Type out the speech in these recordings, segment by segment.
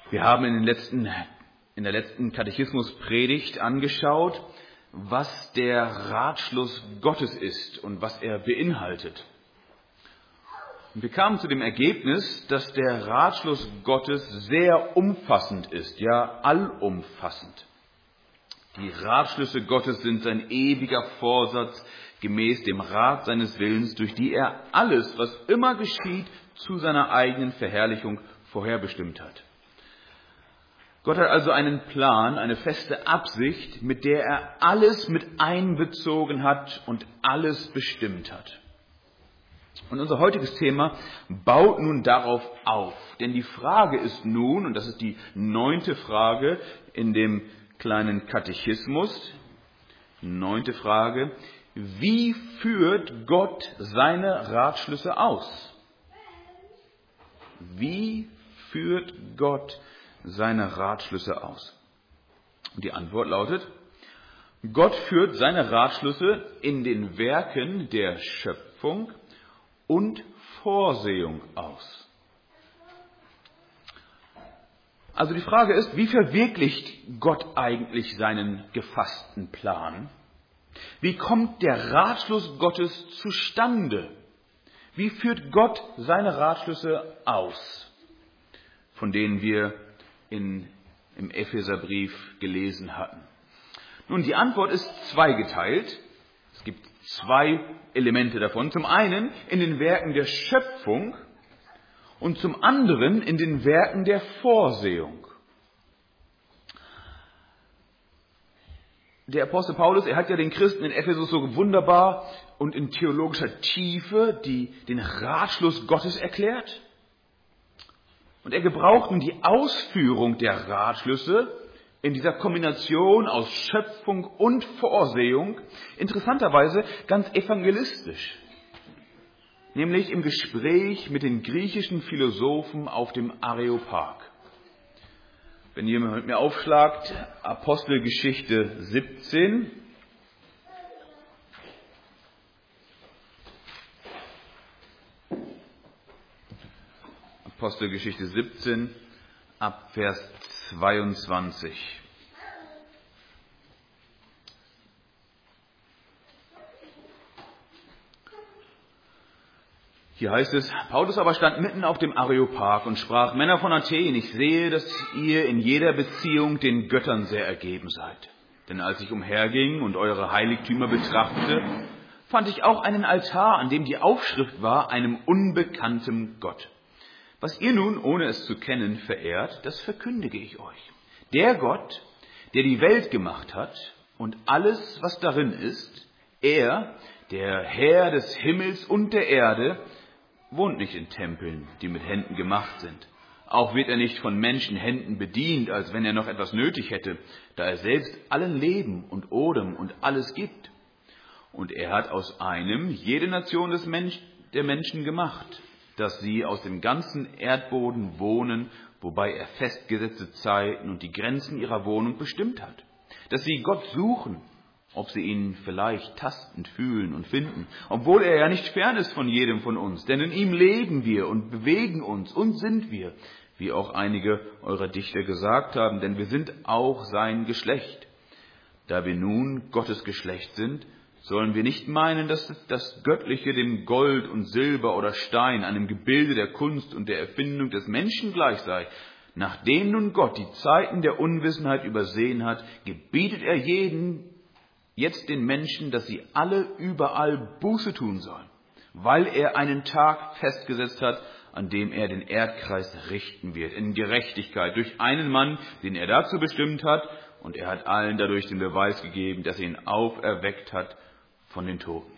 Wir haben in der letzten Katechismuspredigt angeschaut, was der Ratschluss Gottes ist und was er beinhaltet. Und wir kamen zu dem Ergebnis, dass der Ratschluss Gottes sehr umfassend ist, ja allumfassend. Die Ratschlüsse Gottes sind sein ewiger Vorsatz gemäß dem Rat seines Willens, durch die er alles, was immer geschieht, zu seiner eigenen Verherrlichung vorherbestimmt hat. Gott hat also einen Plan, eine feste Absicht, mit der er alles mit einbezogen hat und alles bestimmt hat. Und unser heutiges Thema baut nun darauf auf. Denn die Frage ist nun, und das ist die 9. Frage in dem kleinen Katechismus, 9. Frage: Wie führt Gott seine Ratschlüsse aus? Wie führt Gott seine Ratschlüsse aus? Und die Antwort lautet: Gott führt seine Ratschlüsse in den Werken der Schöpfung und Vorsehung aus. Also die Frage ist, wie verwirklicht Gott eigentlich seinen gefassten Plan? Wie kommt der Ratschluss Gottes zustande? Wie führt Gott seine Ratschlüsse aus, von denen wir im Epheserbrief gelesen hatten? Nun, die Antwort ist zweigeteilt. Es gibt 2 Elemente davon. Zum einen in den Werken der Schöpfung und zum anderen in den Werken der Vorsehung. Der Apostel Paulus, er hat ja den Christen in Ephesus so wunderbar und in theologischer Tiefe den Ratschluss Gottes erklärt. Und er gebraucht nun die Ausführung der Ratschlüsse in dieser Kombination aus Schöpfung und Vorsehung, interessanterweise ganz evangelistisch. Nämlich im Gespräch mit den griechischen Philosophen auf dem Areopag. Wenn ihr mit mir aufschlagt, Apostelgeschichte 17. Apostelgeschichte 17, ab Vers 22. Hier heißt es: Paulus aber stand mitten auf dem Areopag und sprach: Männer von Athen, ich sehe, dass ihr in jeder Beziehung den Göttern sehr ergeben seid. Denn als ich umherging und eure Heiligtümer betrachtete, fand ich auch einen Altar, an dem die Aufschrift war: einem unbekannten Gott. Was ihr nun, ohne es zu kennen, verehrt, das verkündige ich euch. Der Gott, der die Welt gemacht hat und alles, was darin ist, er, der Herr des Himmels und der Erde, wohnt nicht in Tempeln, die mit Händen gemacht sind. Auch wird er nicht von Menschenhänden bedient, als wenn er noch etwas nötig hätte, da er selbst allen Leben und Odem und alles gibt. Und er hat aus einem jede Nation der Menschen gemacht, dass sie aus dem ganzen Erdboden wohnen, wobei er festgesetzte Zeiten und die Grenzen ihrer Wohnung bestimmt hat. Dass sie Gott suchen, ob sie ihn vielleicht tastend fühlen und finden, obwohl er ja nicht fern ist von jedem von uns. Denn in ihm leben wir und bewegen uns und sind wir, wie auch einige eurer Dichter gesagt haben, denn wir sind auch sein Geschlecht. Da wir nun Gottes Geschlecht sind, sollen wir nicht meinen, dass das Göttliche dem Gold und Silber oder Stein, einem Gebilde der Kunst und der Erfindung des Menschen gleich sei. Nachdem nun Gott die Zeiten der Unwissenheit übersehen hat, gebietet er jetzt den Menschen, dass sie alle überall Buße tun sollen, weil er einen Tag festgesetzt hat, an dem er den Erdkreis richten wird, in Gerechtigkeit, durch einen Mann, den er dazu bestimmt hat, und er hat allen dadurch den Beweis gegeben, dass er ihn auferweckt hat von den Toten.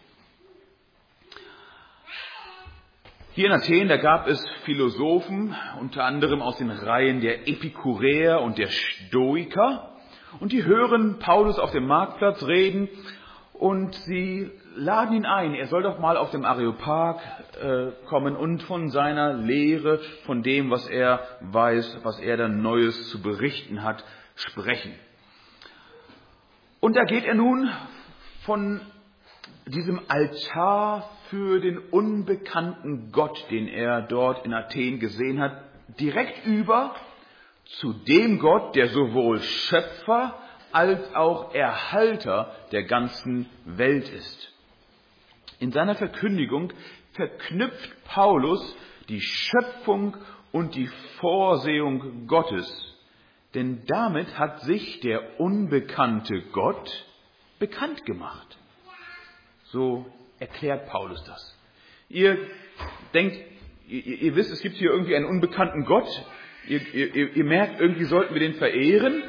Hier in Athen, da gab es Philosophen, unter anderem aus den Reihen der Epikureer und der Stoiker, und die hören Paulus auf dem Marktplatz reden und sie laden ihn ein, er soll doch mal auf dem Areopag kommen und von seiner Lehre, von dem, was er weiß, was er da Neues zu berichten hat, sprechen. Und da geht er nun von diesem Altar für den unbekannten Gott, den er dort in Athen gesehen hat, direkt über zu dem Gott, der sowohl Schöpfer als auch Erhalter der ganzen Welt ist. In seiner Verkündigung verknüpft Paulus die Schöpfung und die Vorsehung Gottes, denn damit hat sich der unbekannte Gott bekannt gemacht. So erklärt Paulus das. Ihr denkt, ihr wisst, es gibt hier irgendwie einen unbekannten Gott. Ihr merkt, irgendwie sollten wir den verehren.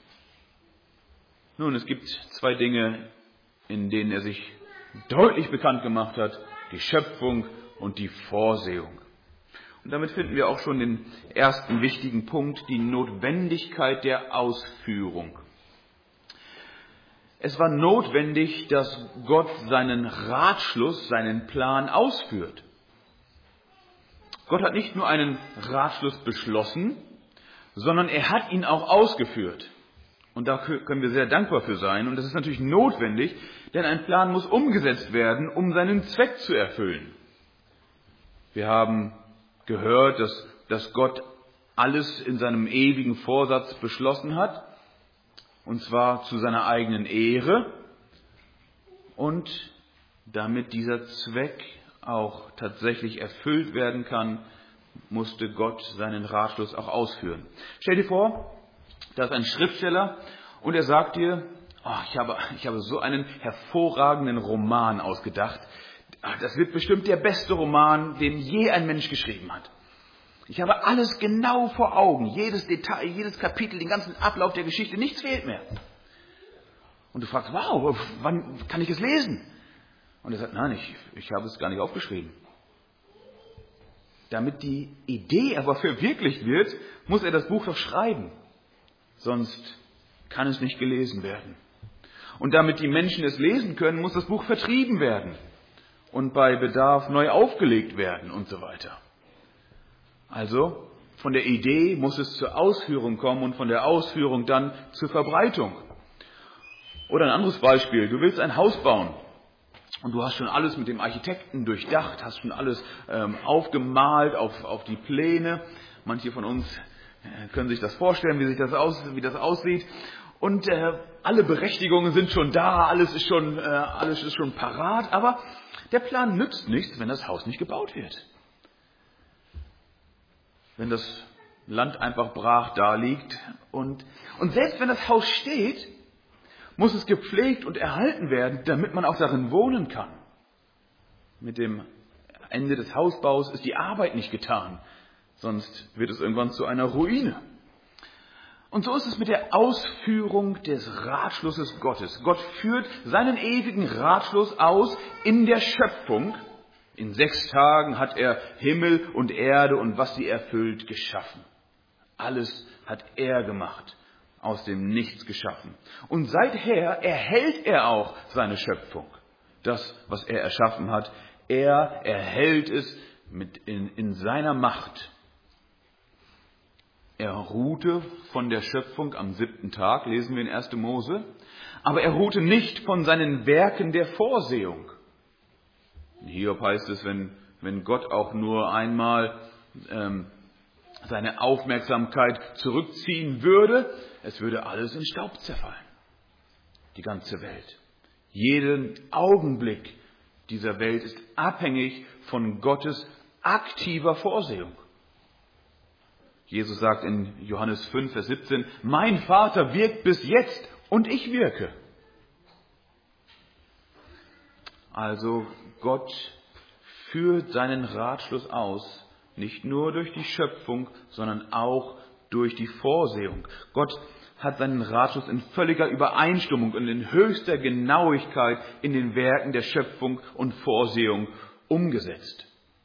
Nun, es gibt zwei Dinge, in denen er sich deutlich bekannt gemacht hat. Die Schöpfung und die Vorsehung. Und damit finden wir auch schon den ersten wichtigen Punkt, die Notwendigkeit der Ausführung. Es war notwendig, dass Gott seinen Ratschluss, seinen Plan ausführt. Gott hat nicht nur einen Ratschluss beschlossen, sondern er hat ihn auch ausgeführt. Und da können wir sehr dankbar für sein. Und das ist natürlich notwendig, denn ein Plan muss umgesetzt werden, um seinen Zweck zu erfüllen. Wir haben gehört, dass Gott alles in seinem ewigen Vorsatz beschlossen hat, und zwar zu seiner eigenen Ehre. Und damit dieser Zweck auch tatsächlich erfüllt werden kann, musste Gott seinen Ratschluss auch ausführen. Stell dir vor, da ist ein Schriftsteller und er sagt dir, ich habe so einen hervorragenden Roman ausgedacht. Das wird bestimmt der beste Roman, den je ein Mensch geschrieben hat. Ich habe alles genau vor Augen, jedes Detail, jedes Kapitel, den ganzen Ablauf der Geschichte, nichts fehlt mehr. Und du fragst, wow, wann kann ich es lesen? Und er sagt, nein, ich habe es gar nicht aufgeschrieben. Damit die Idee aber verwirklicht wird, muss er das Buch doch schreiben. Sonst kann es nicht gelesen werden. Und damit die Menschen es lesen können, muss das Buch vertrieben werden und bei Bedarf neu aufgelegt werden und so weiter. Also von der Idee muss es zur Ausführung kommen und von der Ausführung dann zur Verbreitung. Oder ein anderes Beispiel, du willst ein Haus bauen und du hast schon alles mit dem Architekten durchdacht, hast schon alles aufgemalt auf die Pläne. Manche von uns können sich das vorstellen, wie das aussieht. Und alle Berechtigungen sind schon da, alles ist schon parat, aber der Plan nützt nichts, wenn das Haus nicht gebaut wird. Wenn das Land einfach brach da liegt und selbst wenn das Haus steht, muss es gepflegt und erhalten werden, damit man auch darin wohnen kann. Mit dem Ende des Hausbaus ist die Arbeit nicht getan, sonst wird es irgendwann zu einer Ruine. Und so ist es mit der Ausführung des Ratschlusses Gottes. Gott führt seinen ewigen Ratschluss aus in der Schöpfung. In 6 Tagen hat er Himmel und Erde und was sie erfüllt geschaffen. Alles hat er gemacht, aus dem Nichts geschaffen. Und seither erhält er auch seine Schöpfung. Das, was er erschaffen hat, er erhält es in seiner Macht. Er ruhte von der Schöpfung am 7. Tag, lesen wir in 1. Mose, aber er ruhte nicht von seinen Werken der Vorsehung. In Hiob heißt es, wenn Gott auch nur einmal seine Aufmerksamkeit zurückziehen würde, es würde alles in Staub zerfallen. Die ganze Welt. Jeden Augenblick dieser Welt ist abhängig von Gottes aktiver Vorsehung. Jesus sagt in Johannes 5, Vers 17, mein Vater wirkt bis jetzt und ich wirke. Also Gott führt seinen Ratschluss aus, nicht nur durch die Schöpfung, sondern auch durch die Vorsehung. Gott hat seinen Ratschluss in völliger Übereinstimmung und in höchster Genauigkeit in den Werken der Schöpfung und Vorsehung umgesetzt.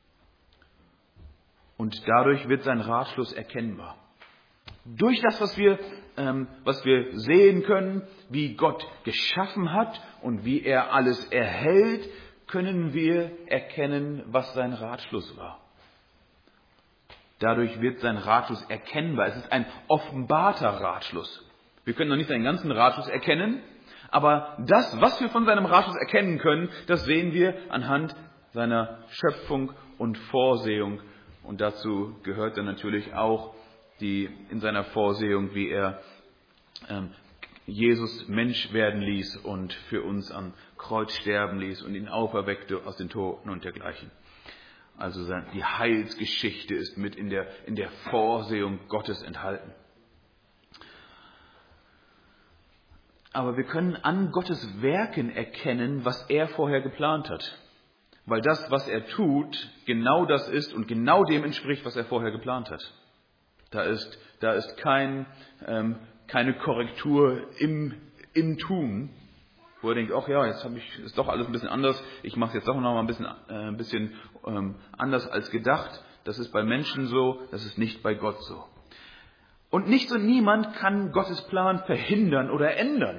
Und dadurch wird sein Ratschluss erkennbar. Durch das, was wir sehen können, wie Gott geschaffen hat und wie er alles erhält, können wir erkennen, was sein Ratschluss war. Dadurch wird sein Ratschluss erkennbar. Es ist ein offenbarter Ratschluss. Wir können noch nicht seinen ganzen Ratschluss erkennen, aber das, was wir von seinem Ratschluss erkennen können, das sehen wir anhand seiner Schöpfung und Vorsehung. Und dazu gehört dann natürlich auch die in seiner Vorsehung, wie er Jesus Mensch werden ließ und für uns am Kreuz sterben ließ und ihn auferweckte aus den Toten und dergleichen. Also die Heilsgeschichte ist mit in der Vorsehung Gottes enthalten. Aber wir können an Gottes Werken erkennen, was er vorher geplant hat. Weil das, was er tut, genau das ist und genau dem entspricht, was er vorher geplant hat. Da ist keine Korrektur im Tun, wo er denkt, ach ja, jetzt ist doch alles ein bisschen anders, ich mache es jetzt doch noch mal ein bisschen anders als gedacht. Das ist bei Menschen so, das ist nicht bei Gott so. Und nichts und niemand kann Gottes Plan verhindern oder ändern.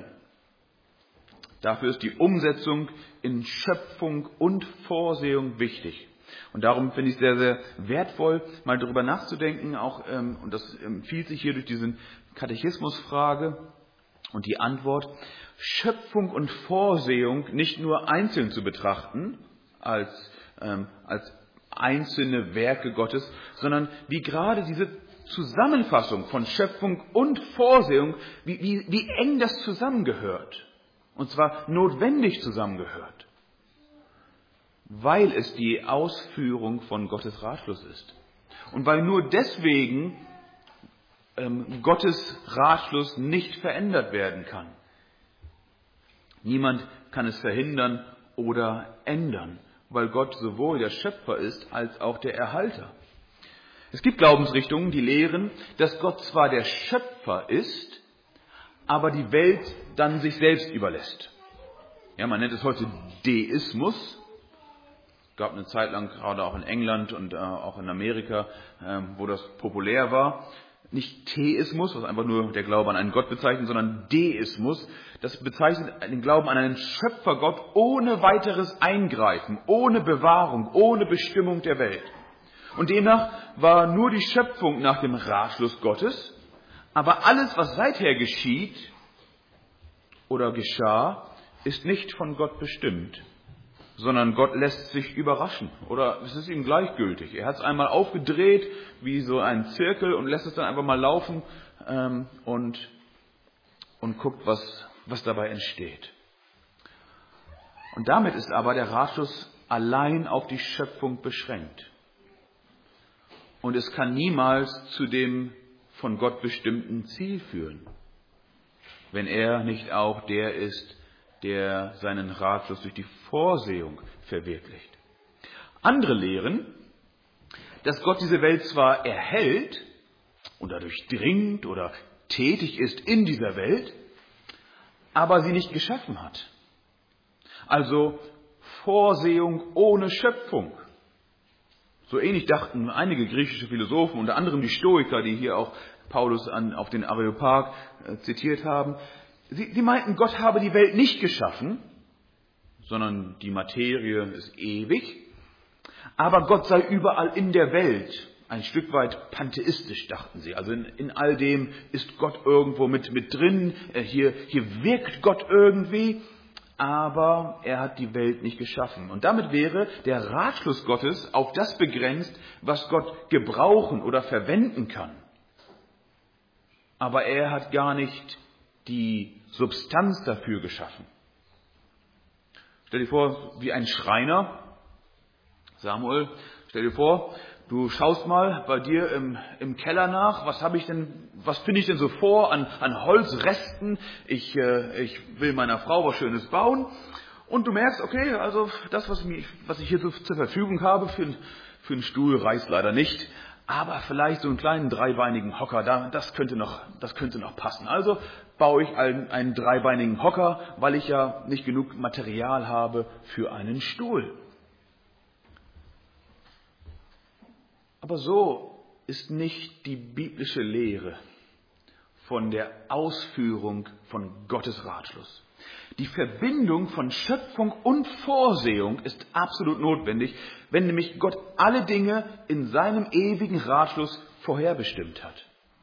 Dafür ist die Umsetzung in Schöpfung und Vorsehung wichtig. Und darum finde ich es sehr, sehr wertvoll, mal darüber nachzudenken, auch, und das empfiehlt sich hier durch diese Katechismusfrage und die Antwort, Schöpfung und Vorsehung nicht nur einzeln zu betrachten, als einzelne Werke Gottes, sondern wie gerade diese Zusammenfassung von Schöpfung und Vorsehung, wie eng das zusammengehört. Und zwar notwendig zusammengehört. Weil es die Ausführung von Gottes Ratschluss ist. Und weil nur deswegen Gottes Ratschluss nicht verändert werden kann. Niemand kann es verhindern oder ändern, weil Gott sowohl der Schöpfer ist als auch der Erhalter. Es gibt Glaubensrichtungen, die lehren, dass Gott zwar der Schöpfer ist, aber die Welt dann sich selbst überlässt. Ja, man nennt es heute Deismus. Es gab eine Zeit lang, gerade auch in England und auch in Amerika, wo das populär war. Nicht Theismus, was einfach nur der Glaube an einen Gott bezeichnet, sondern Deismus. Das bezeichnet den Glauben an einen Schöpfergott ohne weiteres Eingreifen, ohne Bewahrung, ohne Bestimmung der Welt. Und demnach war nur die Schöpfung nach dem Ratschluss Gottes, aber alles, was seither geschieht oder geschah, ist nicht von Gott bestimmt, sondern Gott lässt sich überraschen oder es ist ihm gleichgültig. Er hat es einmal aufgedreht wie so ein Zirkel und lässt es dann einfach mal laufen und guckt, was dabei entsteht. Und damit ist aber der Ratschluss allein auf die Schöpfung beschränkt. Und es kann niemals zu dem von Gott bestimmten Ziel führen, wenn er nicht auch der ist, der seinen Ratschluss durch die Vorsehung verwirklicht. Andere lehren, dass Gott diese Welt zwar erhält und dadurch dringt oder tätig ist in dieser Welt, aber sie nicht geschaffen hat. Also Vorsehung ohne Schöpfung. So ähnlich dachten einige griechische Philosophen, unter anderem die Stoiker, die hier auch Paulus auf den Areopag zitiert haben. Sie meinten, Gott habe die Welt nicht geschaffen, sondern die Materie ist ewig. Aber Gott sei überall in der Welt. Ein Stück weit pantheistisch, dachten sie. Also in all dem ist Gott irgendwo mit drin. Hier wirkt Gott irgendwie. Aber er hat die Welt nicht geschaffen. Und damit wäre der Ratschluss Gottes auf das begrenzt, was Gott gebrauchen oder verwenden kann. Aber er hat gar nicht die Substanz dafür geschaffen. Stell dir vor, wie ein Schreiner. Samuel, stell dir vor, du schaust mal bei dir im Keller nach, was finde ich denn so vor an Holzresten? Ich will meiner Frau was Schönes bauen. Und du merkst, okay, also das, was ich hier zur Verfügung habe für einen Stuhl, reicht leider nicht. Aber vielleicht so einen kleinen dreibeinigen Hocker, das könnte noch passen. Also baue ich einen dreibeinigen Hocker, weil ich ja nicht genug Material habe für einen Stuhl. Aber so ist nicht die biblische Lehre von der Ausführung von Gottes Ratschluss. Die Verbindung von Schöpfung und Vorsehung ist absolut notwendig, wenn nämlich Gott alle Dinge in seinem ewigen Ratschluss vorherbestimmt hat.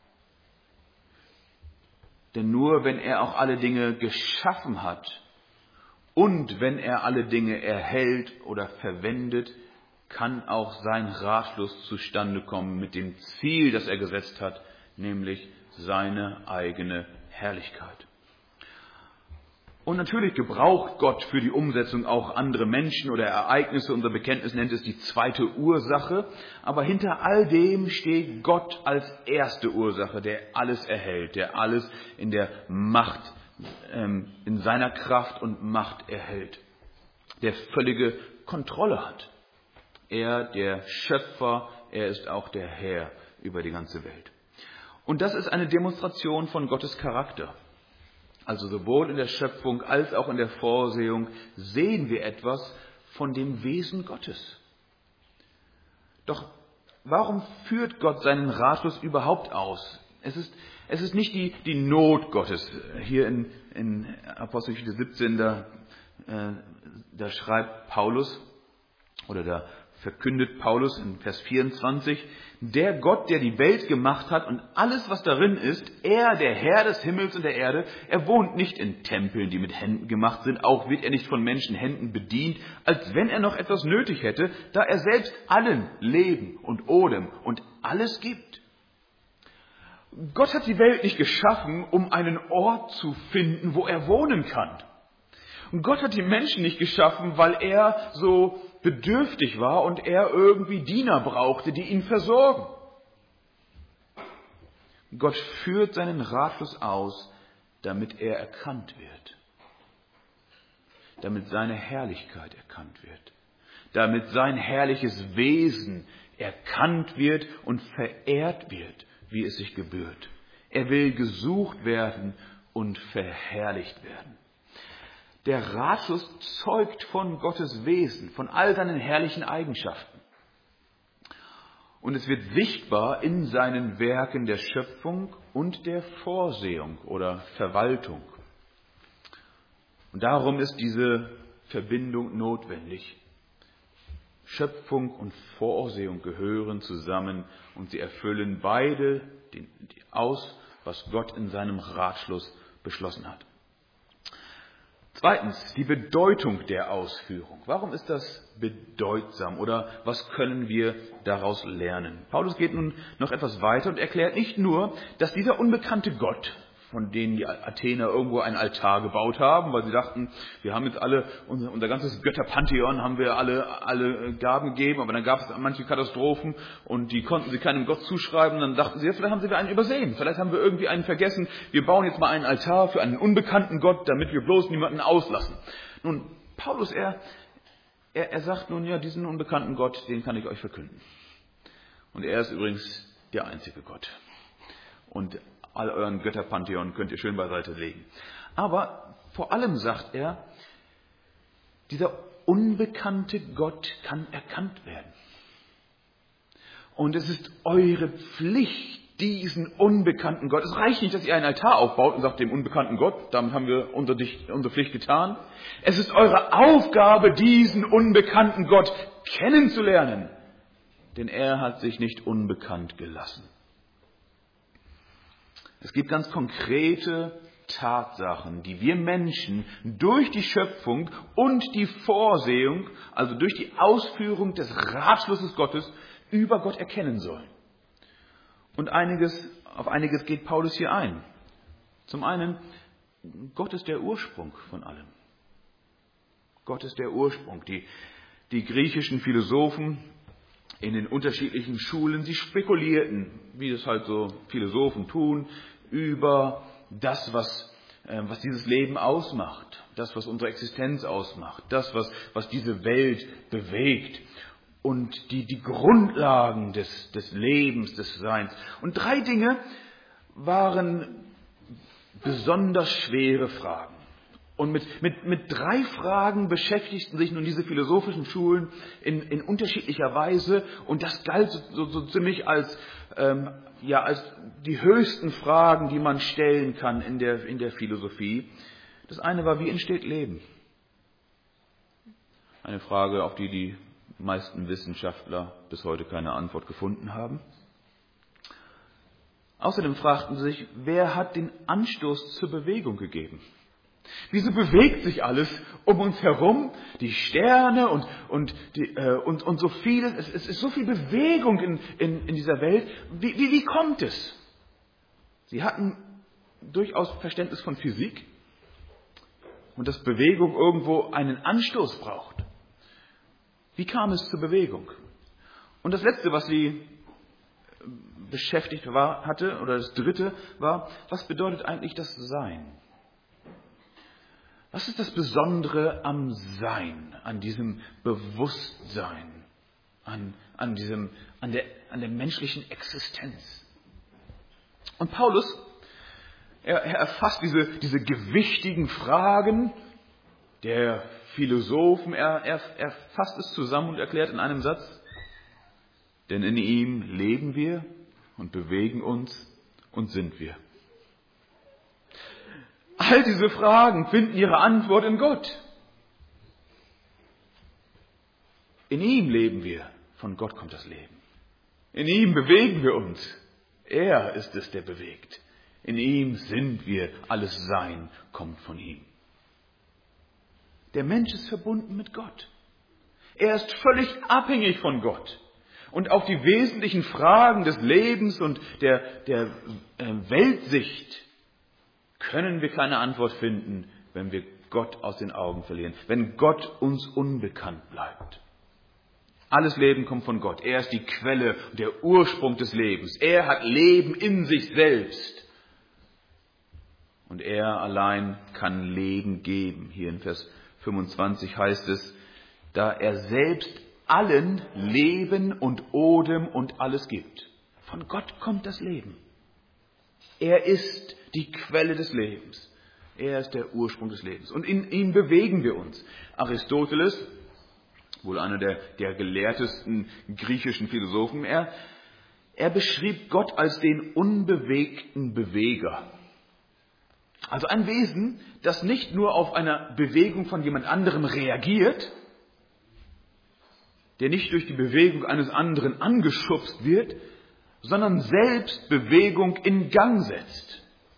Denn nur wenn er auch alle Dinge geschaffen hat und wenn er alle Dinge erhält oder verwendet, kann auch sein Ratschluss zustande kommen mit dem Ziel, das er gesetzt hat, nämlich seine eigene Herrlichkeit. Und natürlich gebraucht Gott für die Umsetzung auch andere Menschen oder Ereignisse. Unser Bekenntnis nennt es die zweite Ursache. Aber hinter all dem steht Gott als erste Ursache, der alles erhält, der alles in der Macht, in seiner Kraft und Macht erhält, der völlige Kontrolle hat. Er, der Schöpfer, er ist auch der Herr über die ganze Welt. Und das ist eine Demonstration von Gottes Charakter. Also sowohl in der Schöpfung als auch in der Vorsehung sehen wir etwas von dem Wesen Gottes. Doch warum führt Gott seinen Ratschluss überhaupt aus? Es ist nicht die Not Gottes. Hier in Apostelgeschichte 17, da schreibt Paulus, oder da verkündet Paulus in Vers 24, der Gott, der die Welt gemacht hat und alles, was darin ist, er, der Herr des Himmels und der Erde, er wohnt nicht in Tempeln, die mit Händen gemacht sind, auch wird er nicht von Menschenhänden bedient, als wenn er noch etwas nötig hätte, da er selbst allen Leben und Odem und alles gibt. Gott hat die Welt nicht geschaffen, um einen Ort zu finden, wo er wohnen kann. Und Gott hat die Menschen nicht geschaffen, weil er so bedürftig war und er irgendwie Diener brauchte, die ihn versorgen. Gott führt seinen Ratschluss aus, damit er erkannt wird. Damit seine Herrlichkeit erkannt wird. Damit sein herrliches Wesen erkannt wird und verehrt wird, wie es sich gebührt. Er will gesucht werden und verherrlicht werden. Der Ratschluss zeugt von Gottes Wesen, von all seinen herrlichen Eigenschaften. Und es wird sichtbar in seinen Werken der Schöpfung und der Vorsehung oder Verwaltung. Und darum ist diese Verbindung notwendig. Schöpfung und Vorsehung gehören zusammen und sie erfüllen beide aus, was Gott in seinem Ratschluss beschlossen hat. Zweitens, die Bedeutung der Ausführung. Warum ist das bedeutsam oder was können wir daraus lernen? Paulus geht nun noch etwas weiter und erklärt nicht nur, dass dieser unbekannte Gott, von denen die Athener irgendwo einen Altar gebaut haben, weil sie dachten, wir haben jetzt alle, unser ganzes Götterpantheon haben wir alle Gaben gegeben, aber dann gab es manche Katastrophen und die konnten sie keinem Gott zuschreiben. Dann dachten sie, ja, vielleicht haben sie einen übersehen, vielleicht haben wir irgendwie einen vergessen. Wir bauen jetzt mal einen Altar für einen unbekannten Gott, damit wir bloß niemanden auslassen. Nun, Paulus, er sagt nun, ja, diesen unbekannten Gott, den kann ich euch verkünden. Und er ist übrigens der einzige Gott. Und all euren Götterpantheon könnt ihr schön beiseite legen. Aber vor allem sagt er, dieser unbekannte Gott kann erkannt werden. Und es ist eure Pflicht, diesen unbekannten Gott. Es reicht nicht, dass ihr einen Altar aufbaut und sagt dem unbekannten Gott, damit haben wir unsere Pflicht getan. Es ist eure Aufgabe, diesen unbekannten Gott kennenzulernen. Denn er hat sich nicht unbekannt gelassen. Es gibt ganz konkrete Tatsachen, die wir Menschen durch die Schöpfung und die Vorsehung, also durch die Ausführung des Ratschlusses Gottes, über Gott erkennen sollen. Und auf einiges geht Paulus hier ein. Zum einen, Gott ist der Ursprung von allem. Gott ist der Ursprung. Die griechischen Philosophen in den unterschiedlichen Schulen, sie spekulierten, wie das halt so Philosophen tun, über das, was dieses Leben ausmacht, das, was unsere Existenz ausmacht, das, was diese Welt bewegt und die Grundlagen des Lebens, des Seins. Und 3 Dinge waren besonders schwere Fragen. Und mit 3 Fragen beschäftigten sich nun diese philosophischen Schulen in unterschiedlicher Weise. Und das galt so ziemlich als die höchsten Fragen, die man stellen kann in der Philosophie. Das eine war, wie entsteht Leben? Eine Frage, auf die die meisten Wissenschaftler bis heute keine Antwort gefunden haben. Außerdem fragten sie sich, wer hat den Anstoß zur Bewegung gegeben? Wieso bewegt sich alles um uns herum? Die Sterne und so vieles. Es ist so viel Bewegung in dieser Welt. Wie kommt es? Sie hatten durchaus Verständnis von Physik und dass Bewegung irgendwo einen Anstoß braucht. Wie kam es zur Bewegung? Und das Letzte, was sie beschäftigt hatte, oder das Dritte war, was bedeutet eigentlich das Sein? Was ist das Besondere am Sein, an diesem Bewusstsein, an der menschlichen Existenz? Und Paulus, er erfasst diese gewichtigen Fragen der Philosophen, er fasst es zusammen und erklärt in einem Satz: Denn in ihm leben wir und bewegen uns und sind wir. All diese Fragen finden ihre Antwort in Gott. In ihm leben wir, von Gott kommt das Leben. In ihm bewegen wir uns. Er ist es, der bewegt. In ihm sind wir, alles Sein kommt von ihm. Der Mensch ist verbunden mit Gott. Er ist völlig abhängig von Gott. Und auf die wesentlichen Fragen des Lebens und der Weltsicht können wir keine Antwort finden, wenn wir Gott aus den Augen verlieren, wenn Gott uns unbekannt bleibt. Alles Leben kommt von Gott. Er ist die Quelle und der Ursprung des Lebens. Er hat Leben in sich selbst. Und er allein kann Leben geben. Hier in Vers 25 heißt es, da er selbst allen Leben und Odem und alles gibt. Von Gott kommt das Leben. Er ist die Quelle des Lebens. Er ist der Ursprung des Lebens. Und in ihm bewegen wir uns. Aristoteles, wohl einer der gelehrtesten griechischen Philosophen, er beschrieb Gott als den unbewegten Beweger. Also ein Wesen, das nicht nur auf eine Bewegung von jemand anderem reagiert, der nicht durch die Bewegung eines anderen angeschubst wird, sondern selbst Bewegung in Gang setzt.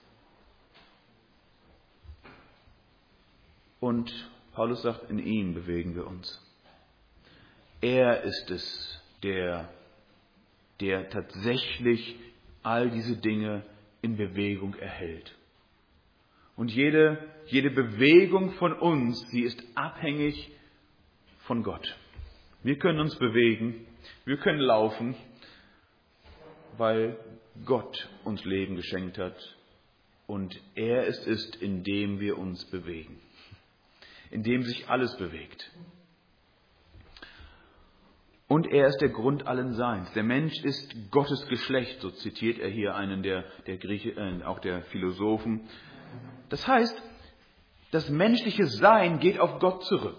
Und Paulus sagt, in ihm bewegen wir uns. Er ist es, der tatsächlich all diese Dinge in Bewegung erhält. Und jede Bewegung von uns, sie ist abhängig von Gott. Wir können uns bewegen, wir können laufen, weil Gott uns Leben geschenkt hat. Und er ist es, in dem wir uns bewegen, in dem sich alles bewegt. Und er ist der Grund allen Seins. Der Mensch ist Gottes Geschlecht, so zitiert er hier einen der auch der Philosophen. Das heißt, das menschliche Sein geht auf Gott zurück.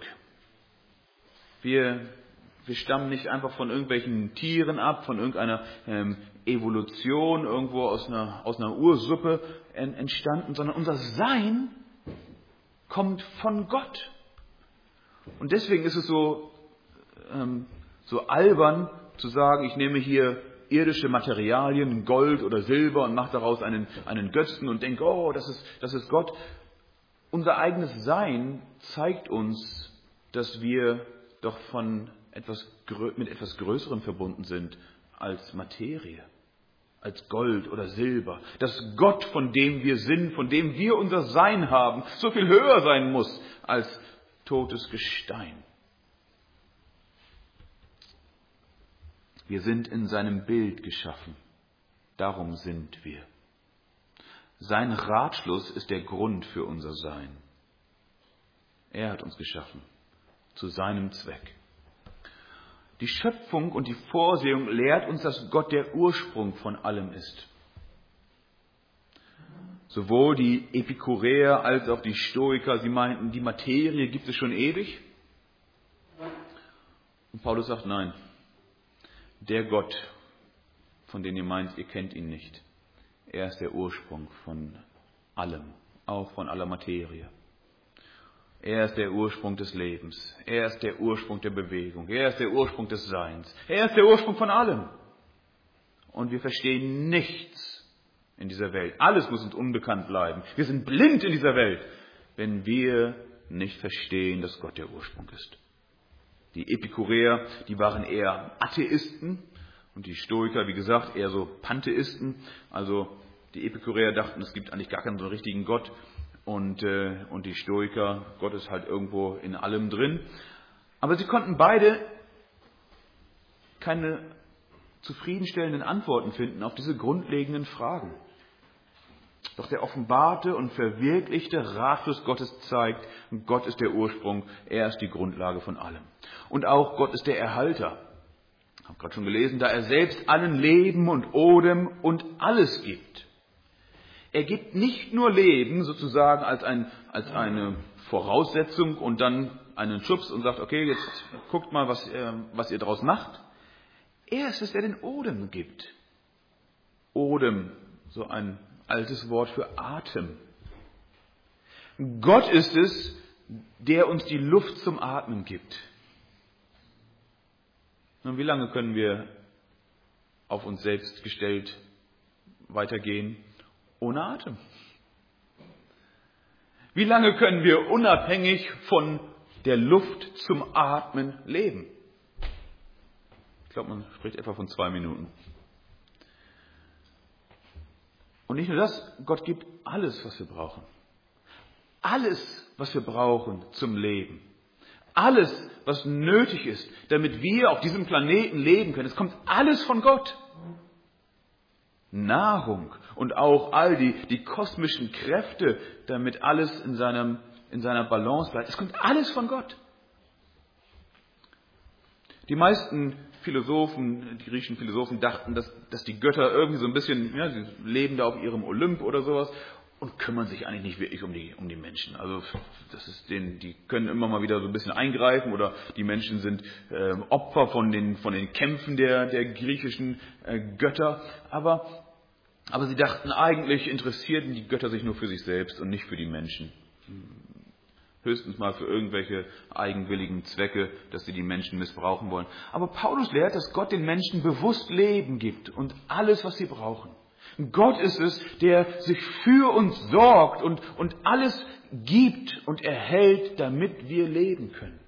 Wir stammen nicht einfach von irgendwelchen Tieren ab, von irgendeiner Evolution, irgendwo aus einer Ursuppe entstanden, sondern unser Sein kommt von Gott. Und deswegen ist es so albern zu sagen, ich nehme hier irdische Materialien, Gold oder Silber und mache daraus einen Götzen und denke, oh, das ist Gott. Unser eigenes Sein zeigt uns, dass wir doch mit etwas Größerem verbunden sind als Materie, als Gold oder Silber. Dass Gott, von dem wir sind, von dem wir unser Sein haben, so viel höher sein muss als totes Gestein. Wir sind in seinem Bild geschaffen. Darum sind wir. Sein Ratschluss ist der Grund für unser Sein. Er hat uns geschaffen. Zu seinem Zweck. Die Schöpfung und die Vorsehung lehrt uns, dass Gott der Ursprung von allem ist. Sowohl die Epikureer als auch die Stoiker, sie meinten, die Materie gibt es schon ewig. Und Paulus sagt, nein, der Gott, von dem ihr meint, ihr kennt ihn nicht, er ist der Ursprung von allem, auch von aller Materie. Er ist der Ursprung des Lebens. Er ist der Ursprung der Bewegung. Er ist der Ursprung des Seins. Er ist der Ursprung von allem. Und wir verstehen nichts in dieser Welt. Alles muss uns unbekannt bleiben. Wir sind blind in dieser Welt, wenn wir nicht verstehen, dass Gott der Ursprung ist. Die Epikureer, die waren eher Atheisten und die Stoiker, wie gesagt, eher so Pantheisten. Also Die Epikureer dachten, es gibt eigentlich gar keinen so richtigen Gott. Und die Stoiker, Gott ist halt irgendwo in allem drin. Aber sie konnten beide keine zufriedenstellenden Antworten finden auf diese grundlegenden Fragen. Doch der offenbarte und verwirklichte Ratschluss Gottes zeigt, Gott ist der Ursprung, er ist die Grundlage von allem. Und auch Gott ist der Erhalter. Ich habe gerade schon gelesen, da er selbst allen Leben und Odem und alles gibt. Er gibt nicht nur Leben sozusagen als eine Voraussetzung und dann einen Schubs und sagt, okay, jetzt guckt mal, was ihr daraus macht. Er ist es, der den Odem gibt. Odem, so ein altes Wort für Atem. Gott ist es, der uns die Luft zum Atmen gibt. Nun, wie lange können wir auf uns selbst gestellt weitergehen ohne Atem? Wie lange können wir unabhängig von der Luft zum Atmen leben? Ich glaube, man spricht etwa von 2 Minuten. Und nicht nur das, Gott gibt alles, was wir brauchen. Alles, was wir brauchen zum Leben. Alles, was nötig ist, damit wir auf diesem Planeten leben können. Es kommt alles von Gott. Nahrung und auch all die kosmischen Kräfte, damit alles in seiner Balance bleibt. Es kommt alles von Gott. Die meisten Philosophen, die griechischen Philosophen, dachten, dass die Götter irgendwie so ein bisschen, ja, sie leben da auf ihrem Olymp oder sowas und kümmern sich eigentlich nicht wirklich um die Menschen. Also die können immer mal wieder so ein bisschen eingreifen oder die Menschen sind Opfer von den Kämpfen der griechischen Götter. Aber sie dachten, eigentlich interessierten die Götter sich nur für sich selbst und nicht für die Menschen. Höchstens mal für irgendwelche eigenwilligen Zwecke, dass sie die Menschen missbrauchen wollen. Aber Paulus lehrt, dass Gott den Menschen bewusst Leben gibt und alles, was sie brauchen. Gott ist es, der sich für uns sorgt und alles gibt und erhält, damit wir leben können.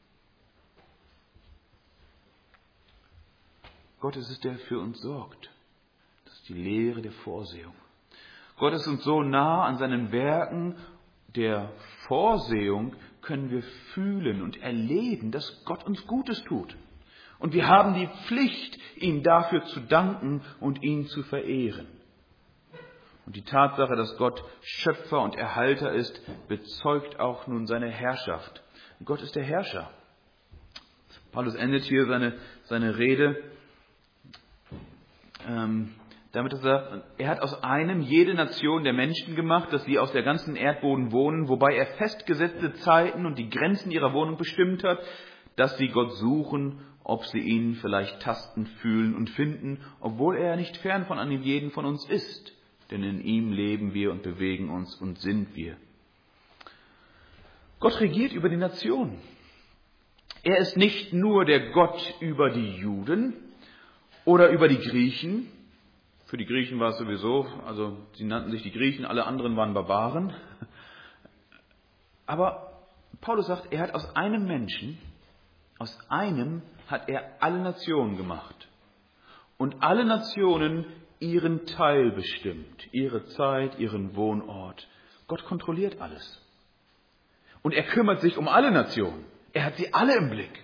Gott ist es, der für uns sorgt. Das ist die Lehre der Vorsehung. Gott ist uns so nah an seinen Werken der Vorsehung, können wir fühlen und erleben, dass Gott uns Gutes tut. Und wir haben die Pflicht, ihm dafür zu danken und ihn zu verehren. Und die Tatsache, dass Gott Schöpfer und Erhalter ist, bezeugt auch nun seine Herrschaft. Gott ist der Herrscher. Paulus endet hier seine Rede damit er sagt, er hat aus einem jede Nation der Menschen gemacht, dass sie auf der ganzen Erdboden wohnen, wobei er festgesetzte Zeiten und die Grenzen ihrer Wohnung bestimmt hat, dass sie Gott suchen, ob sie ihn vielleicht tasten, fühlen und finden, obwohl er nicht fern von einem jeden von uns ist. Denn in ihm leben wir und bewegen uns und sind wir. Gott regiert über die Nationen. Er ist nicht nur der Gott über die Juden oder über die Griechen. Für die Griechen war es sowieso, also sie nannten sich die Griechen, alle anderen waren Barbaren. Aber Paulus sagt, er hat aus einem Menschen, aus einem hat er alle Nationen gemacht. Und alle Nationen ihren Teil bestimmt, ihre Zeit, ihren Wohnort. Gott kontrolliert alles. Und er kümmert sich um alle Nationen. Er hat sie alle im Blick.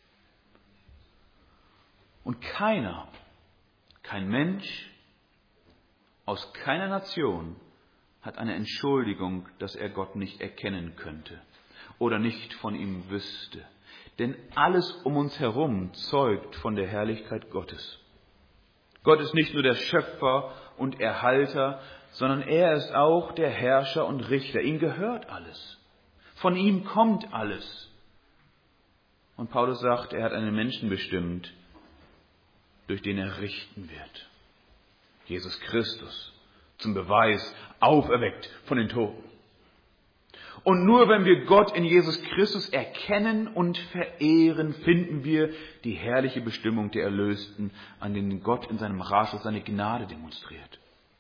Und kein Mensch aus keiner Nation hat eine Entschuldigung, dass er Gott nicht erkennen könnte oder nicht von ihm wüsste. Denn alles um uns herum zeugt von der Herrlichkeit Gottes. Gott ist nicht nur der Schöpfer und Erhalter, sondern er ist auch der Herrscher und Richter. Ihm gehört alles. Von ihm kommt alles. Und Paulus sagt, er hat einen Menschen bestimmt, durch den er richten wird. Jesus Christus, zum Beweis, auferweckt von den Toten. Und nur wenn wir Gott in Jesus Christus erkennen und verehren, finden wir die herrliche Bestimmung der Erlösten, an denen Gott in seinem Ratschluss seine Gnade demonstriert.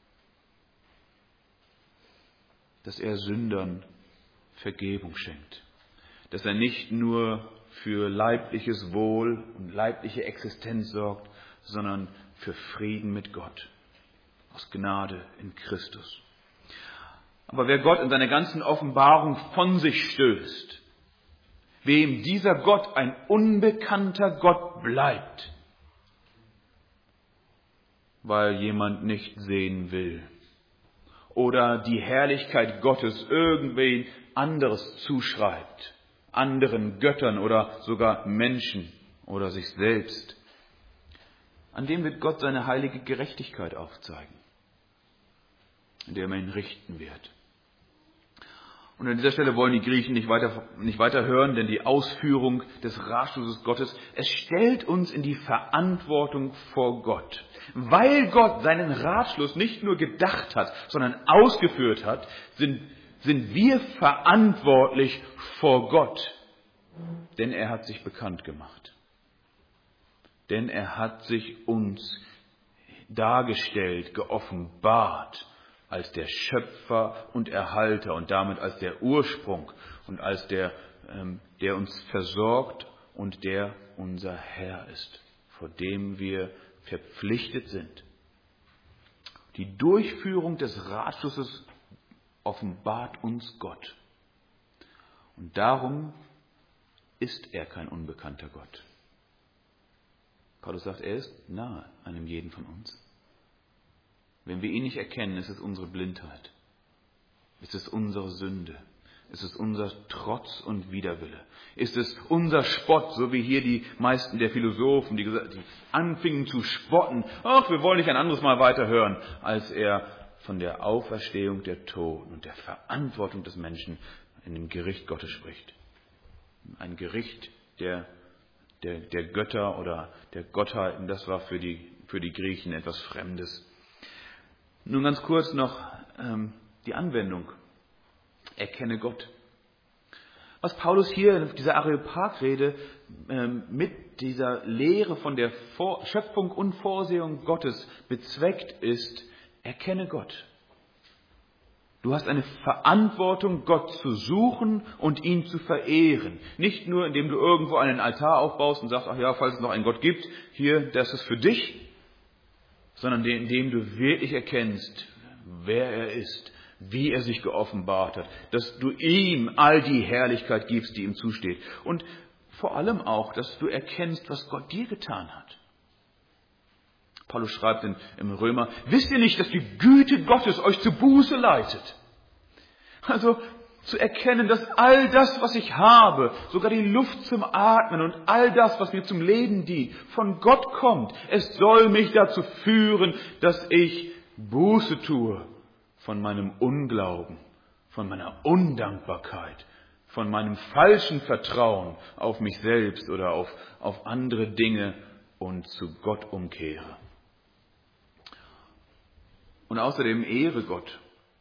Dass er Sündern Vergebung schenkt. Dass er nicht nur für leibliches Wohl und leibliche Existenz sorgt, sondern für Frieden mit Gott. aus Gnade in Christus. Aber wer Gott in seiner ganzen Offenbarung von sich stößt, wem dieser Gott ein unbekannter Gott bleibt, weil jemand nicht sehen will oder die Herrlichkeit Gottes irgendwen anderes zuschreibt, anderen Göttern oder sogar Menschen oder sich selbst, an dem wird Gott seine heilige Gerechtigkeit aufzeigen, indem er ihn richten wird. Und an dieser Stelle wollen die Griechen nicht weiter hören, denn die Ausführung des Ratschlusses Gottes, es stellt uns in die Verantwortung vor Gott. Weil Gott seinen Ratschluss nicht nur gedacht hat, sondern ausgeführt hat, sind wir verantwortlich vor Gott. Denn er hat sich bekannt gemacht. Denn er hat sich uns dargestellt, geoffenbart als der Schöpfer und Erhalter und damit als der Ursprung und als der uns versorgt und der unser Herr ist, vor dem wir verpflichtet sind. Die Durchführung des Ratschlusses offenbart uns Gott. Und darum ist er kein unbekannter Gott. Paulus sagt, er ist nahe einem jeden von uns. Wenn wir ihn nicht erkennen, ist es unsere Blindheit, ist es unsere Sünde, ist es unser Trotz und Widerwille, ist es unser Spott, so wie hier die meisten der Philosophen, die anfingen zu spotten, ach, wir wollen nicht ein anderes Mal weiterhören, als er von der Auferstehung der Toten und der Verantwortung des Menschen in dem Gericht Gottes spricht. Ein Gericht der Götter oder der Gottheiten, das war für die Griechen etwas Fremdes. Nun ganz kurz noch die Anwendung. Erkenne Gott. Was Paulus hier in dieser Areopagrede mit dieser Lehre von der Schöpfung und Vorsehung Gottes bezweckt ist, erkenne Gott. Du hast eine Verantwortung, Gott zu suchen und ihn zu verehren. Nicht nur, indem du irgendwo einen Altar aufbaust und sagst, ach ja, falls es noch einen Gott gibt, hier, das ist für dich, sondern indem du wirklich erkennst, wer er ist, wie er sich geoffenbart hat, dass du ihm all die Herrlichkeit gibst, die ihm zusteht. Und vor allem auch, dass du erkennst, was Gott dir getan hat. Paulus schreibt im Römer, wisst ihr nicht, dass die Güte Gottes euch zur Buße leitet? Also zu erkennen, dass all das, was ich habe, sogar die Luft zum Atmen und all das, was mir zum Leben dient, von Gott kommt. Es soll mich dazu führen, dass ich Buße tue von meinem Unglauben, von meiner Undankbarkeit, von meinem falschen Vertrauen auf mich selbst oder auf andere Dinge und zu Gott umkehre. Und außerdem ehre Gott.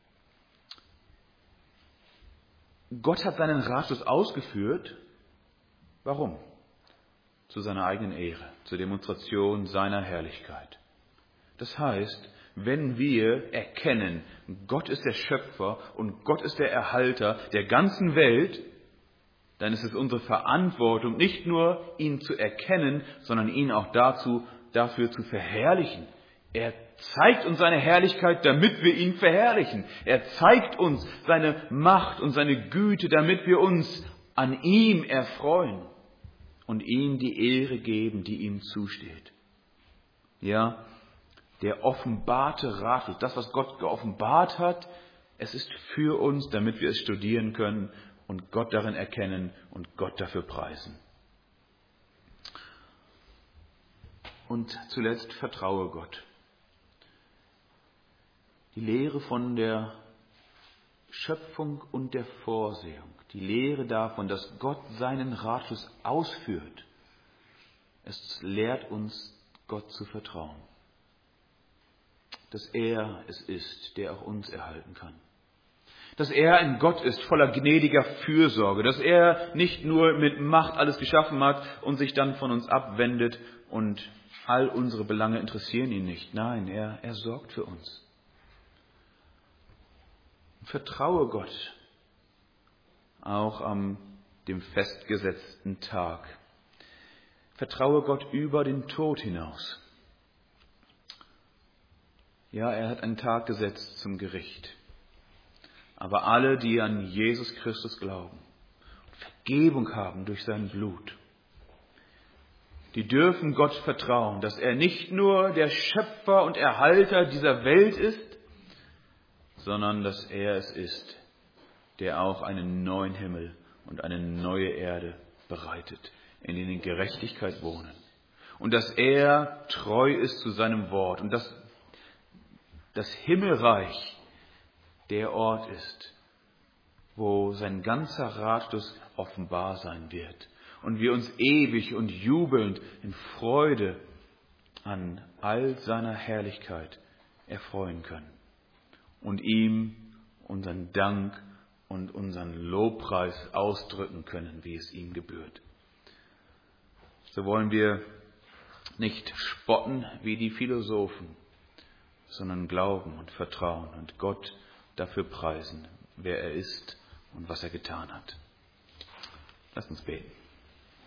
Gott hat seinen Ratschluss ausgeführt. Warum? Zu seiner eigenen Ehre, zur Demonstration seiner Herrlichkeit. Das heißt, wenn wir erkennen, Gott ist der Schöpfer und Gott ist der Erhalter der ganzen Welt, dann ist es unsere Verantwortung, nicht nur ihn zu erkennen, sondern ihn auch dafür zu verherrlichen. Er zeigt uns seine Herrlichkeit, damit wir ihn verherrlichen. Er zeigt uns seine Macht und seine Güte, damit wir uns an ihm erfreuen und ihm die Ehre geben, die ihm zusteht. Ja, der offenbarte Ratschluss, das, was Gott geoffenbart hat, es ist für uns, damit wir es studieren können und Gott darin erkennen und Gott dafür preisen. Und zuletzt vertraue Gott. Die Lehre von der Schöpfung und der Vorsehung, die Lehre davon, dass Gott seinen Ratschluss ausführt, es lehrt uns, Gott zu vertrauen. Dass er es ist, der auch uns erhalten kann. Dass er ein Gott ist voller gnädiger Fürsorge, dass er nicht nur mit Macht alles geschaffen hat und sich dann von uns abwendet und all unsere Belange interessieren ihn nicht. Nein, er sorgt für uns. Vertraue Gott, auch an dem festgesetzten Tag. Vertraue Gott über den Tod hinaus. Ja, er hat einen Tag gesetzt zum Gericht. Aber alle, die an Jesus Christus glauben, Vergebung haben durch sein Blut, die dürfen Gott vertrauen, dass er nicht nur der Schöpfer und Erhalter dieser Welt ist, sondern dass er es ist, der auch einen neuen Himmel und eine neue Erde bereitet, in denen Gerechtigkeit wohnen. Und dass er treu ist zu seinem Wort und dass das Himmelreich der Ort ist, wo sein ganzer Ratschluss offenbar sein wird. Und wir uns ewig und jubelnd in Freude an all seiner Herrlichkeit erfreuen können. Und ihm unseren Dank und unseren Lobpreis ausdrücken können, wie es ihm gebührt. So wollen wir nicht spotten wie die Philosophen, sondern glauben und vertrauen und Gott dafür preisen, wer er ist und was er getan hat. Lasst uns beten.